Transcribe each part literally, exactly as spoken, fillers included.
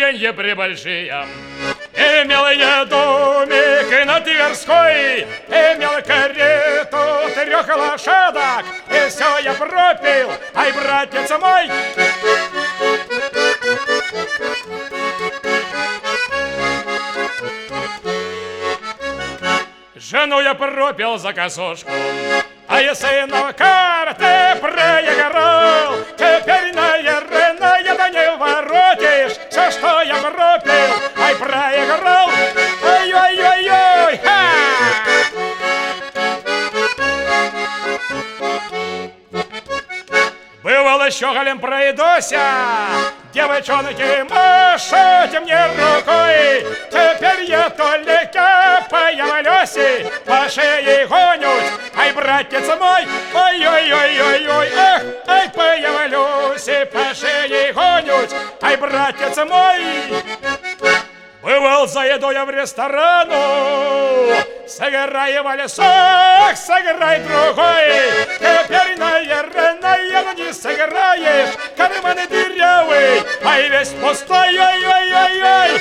деньги прибольшие. Имел я домик и на Тверской, имел карету трех лошадок, и все я пропил, ай, братец мой. Жену я пропил за косушку, а я сына карты проиграл. Теперь, наверное, да не воротишь все, что я пропил, ай, проиграл. Ой-ой-ой-ой, ха! Бывал еще голем пройдуся, девочонки, машите мне рукой. Теперь я только появлюсь и по шее гонюсь, ай, братец мой. Ой-ой-ой-ой-ой, эх, ай, появлюсь и по шее гонюсь, ай, братец мой. Бывал, заеду я в ресторану, сыграй вальсок, сыграй другой. Теперь, наверное, ну не сыграешь, карманы дырявый, ай, весь пустой, ой-ой-ой-ой.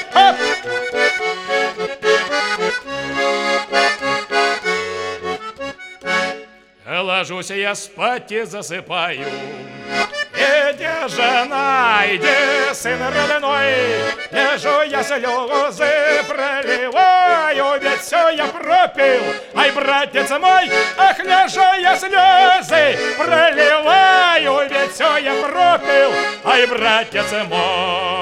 Ложусь я спать и засыпаю. Иди, жена, иди, сын родной, лежу я слезы проливаю, ведь все я пропил, ай, братец мой. Ах, лежу я слезы проливаю, ведь все я пропил, ай, братец мой.